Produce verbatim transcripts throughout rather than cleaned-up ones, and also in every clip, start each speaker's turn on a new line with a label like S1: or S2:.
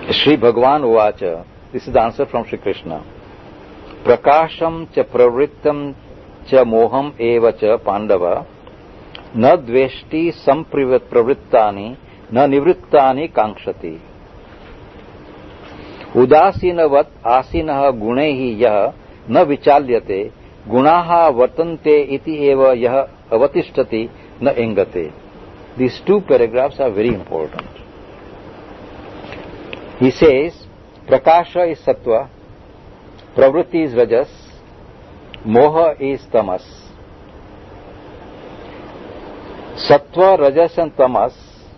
S1: Shri Bhagavan Uvacha, this is the answer from Shri Krishna. Prakasham cha pravrittam cha moham eva cha pandava na dveshti sampravrittani na nivrittani kankshati. Udasinavat asinaha gunehi yah na vichalyate gunaha vartante iti eva yah avatishtati na engate. These two paragraphs are very important. He says, Prakasha is Sattva, Pravritti is Rajas, Moha is Tamas. Sattva, Rajas and Tamas,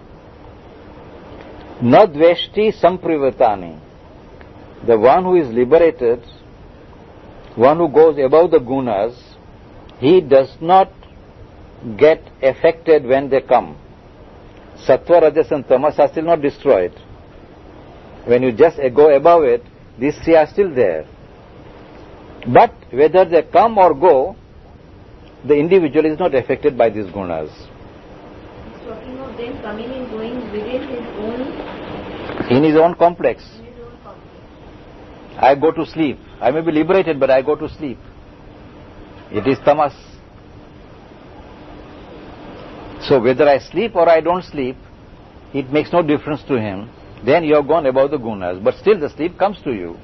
S1: na dveshti samprivatani. The one who is liberated, one who goes above the gunas, he does not get affected when they come. Sattva, Rajas and Tamas are still not destroyed. When you just go above it, these three are still there. But whether they come or go, the individual is not affected by these gunas.
S2: He's talking of them coming and going within his own...
S1: In his own complex.
S2: In his own complex.
S1: I go to sleep. I may be liberated, but I go to sleep. It is tamas. So whether I sleep or I don't sleep, it makes no difference to him. Then you have gone above the gunas, but still the sleep comes to you.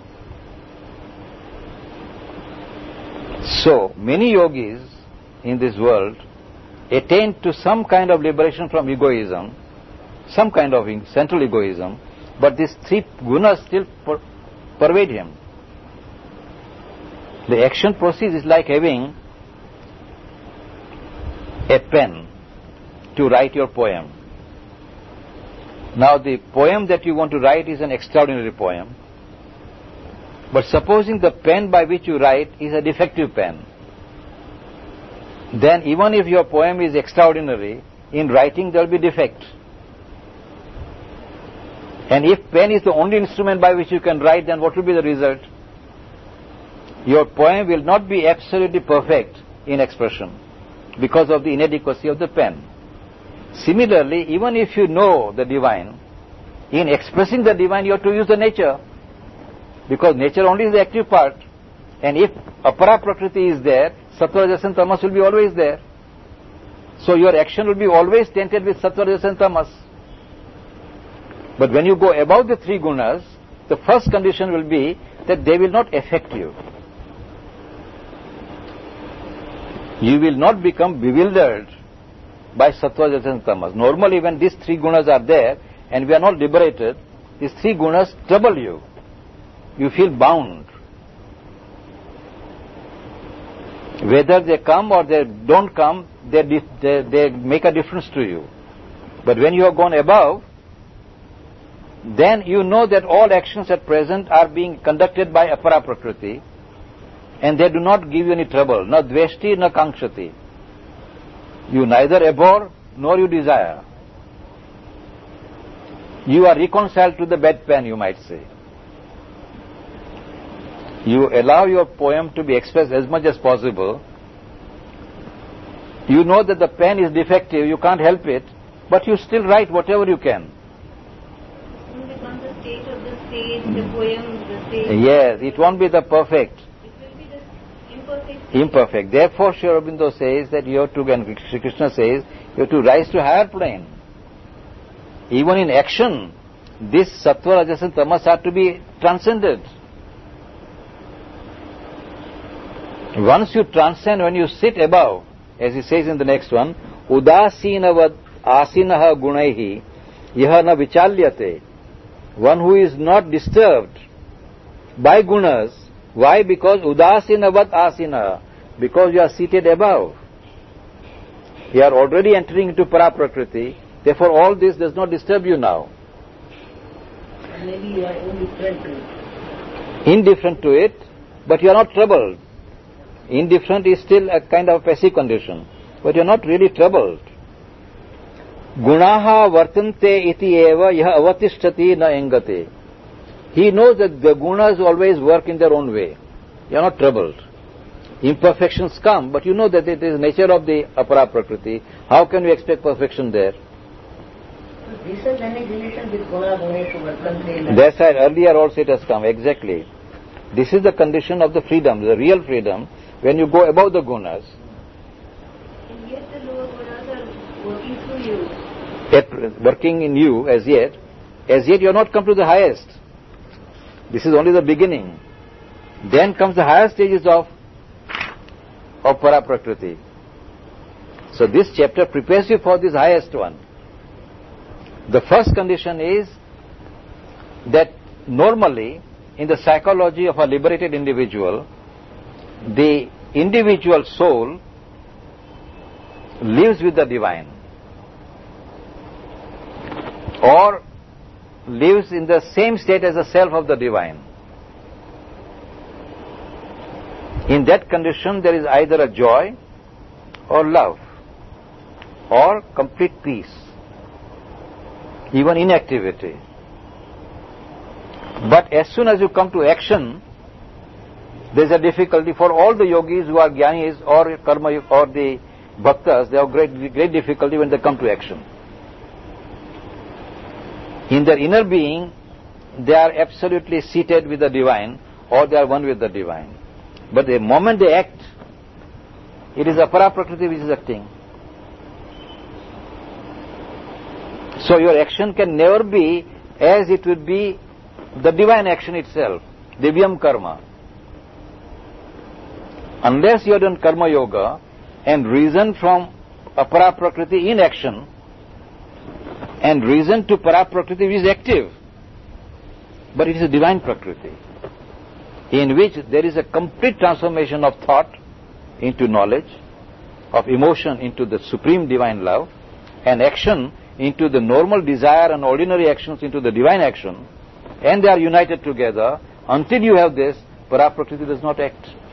S1: So, many yogis in this world attain to some kind of liberation from egoism, some kind of central egoism, but these three gunas still per- pervade him. The action process is like having a pen to write your poem. Now the poem that you want to write is an extraordinary poem. But supposing the pen by which you write is a defective pen, then even if your poem is extraordinary, in writing there will be defect. And if pen is the only instrument by which you can write, then what will be the result? Your poem will not be absolutely perfect in expression because of the inadequacy of the pen. Similarly, even if you know the divine, in expressing the divine you have to use the nature, because nature only is the active part, and if apara prakriti is there, sattva, rajas and tamas will be always there. So your action will be always tainted with sattva, rajas and tamas. But when you go above the three gunas, the first condition will be that they will not affect you. You will not become bewildered by sattva, rajas and tamas. Normally when these three gunas are there and we are not liberated, these three gunas trouble you. You feel bound. Whether they come or they don't come, they, they, they make a difference to you. But when you have gone above, then you know that all actions at present are being conducted by apara prakriti, and they do not give you any trouble. Na dveshti, na kankshati. You neither abhor nor you desire. You are reconciled to the bedpan, you might say. You allow your poem to be expressed as much as possible. You know that the pen is defective, you can't help it, but you still write whatever you can.
S2: It will become the state of the sage, the poem, the sage.
S1: Yes, it won't be the perfect.
S2: It will be the imperfect state.
S1: Imperfect. Therefore, Sri Aurobindo says that you have to, and Sri Krishna says, you have to rise to higher plane. Even in action, this sattva, rajas and tamas are to be transcended. Once you transcend, when you sit above, as he says in the next one, udasinavad asinaha gunaihi yaha na vichalyate. One who is not disturbed by gunas. Why? Because udasinavad asinaha. Because you are seated above. You are already entering into para-prakriti. Therefore all this does not disturb you now.
S3: Maybe you are indifferent to it.
S1: Indifferent to it, but you are not troubled. Indifferent is still a kind of passive condition, but you are not really troubled. Gunaha vartante iti eva yaha avatishtati na engate. He knows that the gunas always work in their own way. You are not troubled. Imperfections come, but you know that it is nature of the apara prakriti. How can you expect perfection there?
S3: This has any relation with Guna Guneshu?
S1: That's why earlier also it has come, exactly. This is the condition of the freedom, the real freedom, when you go above the gunas.
S2: And yet the lower gunas are working through you.
S1: At, working in you as yet, as yet you have not come to the highest. This is only the beginning. Then comes the higher stages of, of Paraprakriti. So this chapter prepares you for this highest one. The first condition is that normally in the psychology of a liberated individual, the individual soul lives with the divine or lives in the same state as the self of the divine. In that condition there is either a joy or love or complete peace, even inactivity. But as soon as you come to action, there is a difficulty for all the yogis who are jnanis or karma or the bhaktas. They have great, great difficulty when they come to action. In their inner being, they are absolutely seated with the divine or they are one with the divine. But the moment they act, it is Apara Prakriti which is acting. So your action can never be as it would be the divine action itself, Divyam Karma. Unless you have done Karma Yoga and reason from Apara Prakriti in action and reason to Para Prakriti which is active, but it is a divine Prakriti in which there is a complete transformation of thought into knowledge, of emotion into the supreme divine love, and action into the normal desire and ordinary actions into the divine action, and they are united together. Until you have this, Para Prakriti does not act.